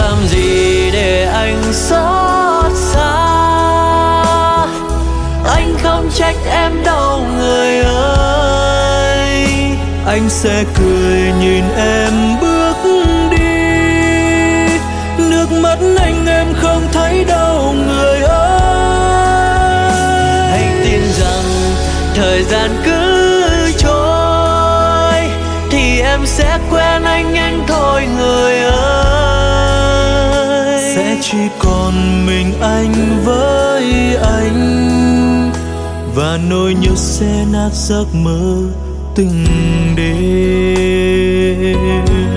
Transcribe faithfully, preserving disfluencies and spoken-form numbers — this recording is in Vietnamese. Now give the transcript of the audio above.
làm gì để anh xót xa. Anh không trách em đâu người ơi, anh sẽ cười nhìn em bước đi. Nước mắt anh em không thấy đâu người ơi. Anh tin rằng thời gian cứ trôi thì em sẽ quen anh anh thôi người ơi. Sẽ chỉ còn mình anh với anh, và nỗi nhớ sẽ nát giấc mơ từng đêm.